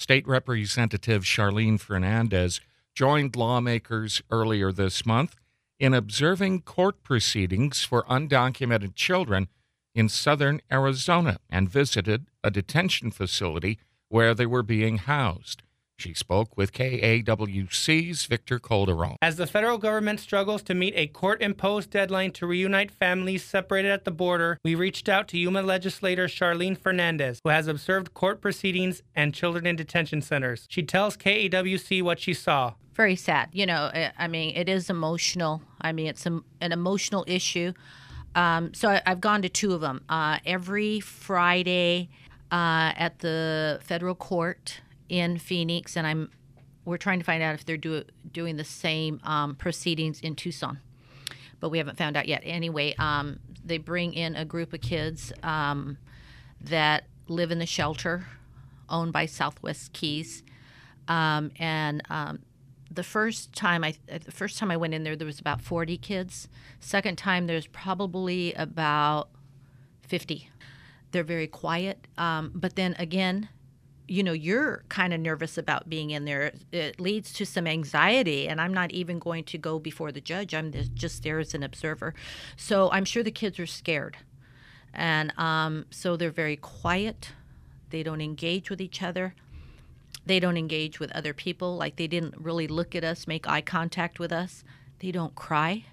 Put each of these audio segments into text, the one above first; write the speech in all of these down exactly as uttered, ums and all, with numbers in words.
State Representative Charlene Fernandez joined lawmakers earlier this month in observing court proceedings for undocumented children in southern Arizona and visited a detention facility where they were being housed. She spoke with K A W C's Victor Calderon. As the federal government struggles to meet a court-imposed deadline to reunite families separated at the border, we reached out to Yuma legislator Charlene Fernandez, who has observed court proceedings and children in detention centers. She tells K A W C what she saw. Very sad. You know, I mean, it is emotional. I mean, it's a, an emotional issue. Um, so I, I've gone to two of them. Uh, every Friday uh, at the federal court in Phoenix, and I'm we're trying to find out if they're do, doing the same um, proceedings in Tucson, but we haven't found out yet. Anyway, um, they bring in a group of kids um, that live in the shelter owned by Southwest Keys, um, and um, the first time I the first time I went in there, there was about forty kids. Second time, there's probably about fifty. They're very quiet, um, but then again, you know, you're kind of nervous about being in there. It leads to some anxiety, and I'm not even going to go before the judge. I'm just there as an observer. So I'm sure the kids are scared. And um, so they're very quiet. They don't engage with each other. They don't engage with other people. Like, they didn't really look at us, make eye contact with us. They don't cry.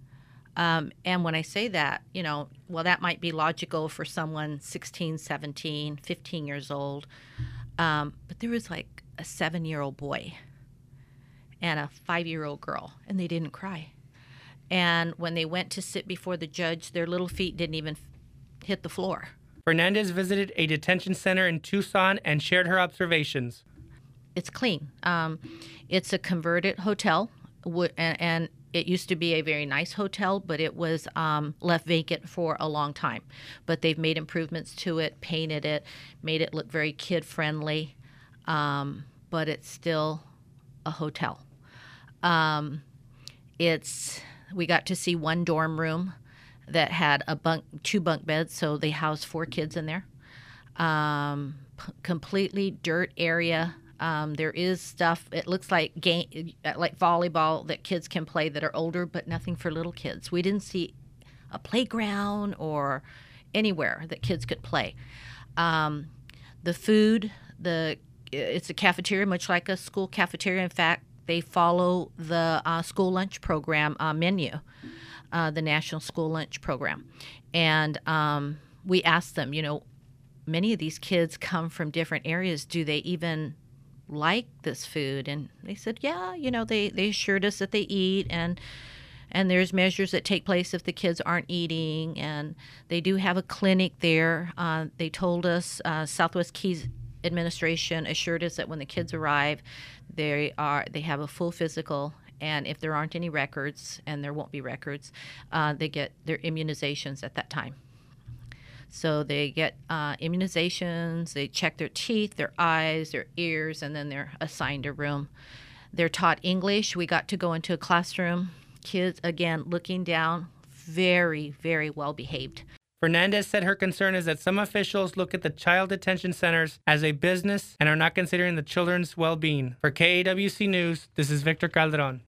Um, and when I say that, you know, well, that might be logical for someone sixteen, seventeen, fifteen years old. Um, but there was like a seven-year-old boy and a five-year-old girl, and they didn't cry. And when they went to sit before the judge, their little feet didn't even hit the floor. Fernandez visited a detention center in Tucson and shared her observations. It's clean. Um, it's a converted hotel, and, and it used to be a very nice hotel, but it was um, left vacant for a long time. But they've made improvements to it, painted it, made it look very kid-friendly, um, but it's still a hotel. Um, it's we got to see one dorm room that had a bunk, two bunk beds, so they housed four kids in there. Um, p- completely dirt area. Um, there is stuff, it looks like game, like volleyball that kids can play that are older, but nothing for little kids. We didn't see a playground or anywhere that kids could play. Um, the food, the it's a cafeteria, much like a school cafeteria. In fact, they follow the uh, school lunch program uh, menu, uh, the National School Lunch Program. And um, we asked them, you know, many of these kids come from different areas. Do they even like this food? And they said, yeah, you know, they, they assured us that they eat, and and there's measures that take place if the kids aren't eating, and they do have a clinic there. Uh, they told us, uh, Southwest Keys administration assured us that when the kids arrive, they are they have a full physical, and if there aren't any records, and there won't be records, uh, they get their immunizations at that time. So they get uh, immunizations, they check their teeth, their eyes, their ears, and then they're assigned a room. They're taught English. We got to go into a classroom. Kids, again, looking down, very, very well behaved. Fernandez said her concern is that some officials look at the child detention centers as a business and are not considering the children's well-being. For K A W C News, this is Victor Calderon.